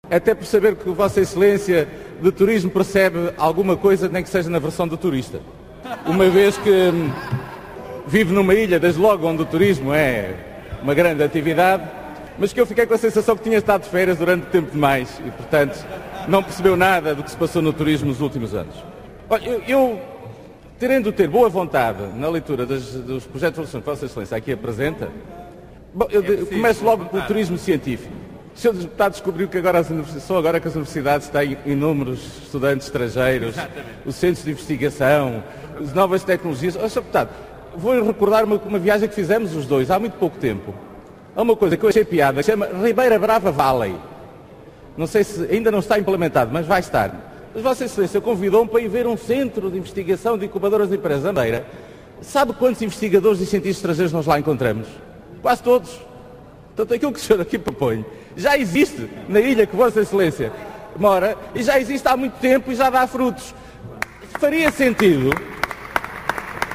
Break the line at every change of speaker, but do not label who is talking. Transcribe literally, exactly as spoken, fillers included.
até por saber que Vossa Excelência de turismo percebe alguma coisa, nem que seja na versão do turista. Uma vez que hum, vive numa ilha, desde logo onde o turismo é uma grande atividade, mas que eu fiquei com a sensação que tinha estado de férias durante tempo demais e, portanto, não percebeu nada do que se passou no turismo nos últimos anos. Olha, eu, eu terendo ter boa vontade na leitura das, dos projetos de resolução que Vossa Excelência aqui apresenta, bom, eu de, começo logo pelo turismo científico. O senhor Deputado descobriu que agora, só agora que as universidades têm inúmeros estudantes estrangeiros, exatamente, os centros de investigação, as novas tecnologias. Oh, senhor Deputado, vou recordar uma, uma viagem que fizemos os dois há muito pouco tempo. Há uma coisa que eu achei piada, que se chama Ribeira Brava Valley. Não sei se ainda não está implementado, mas vai estar. Mas Vossa Excelência convidou-me para ir ver um centro de investigação de incubadoras de empresas. Andeira, sabe quantos investigadores e cientistas estrangeiros nós lá encontramos? Quase todos. Portanto, aquilo que o senhor aqui propõe já existe na ilha que Vossa Excelência mora e já existe há muito tempo e já dá frutos. Faria sentido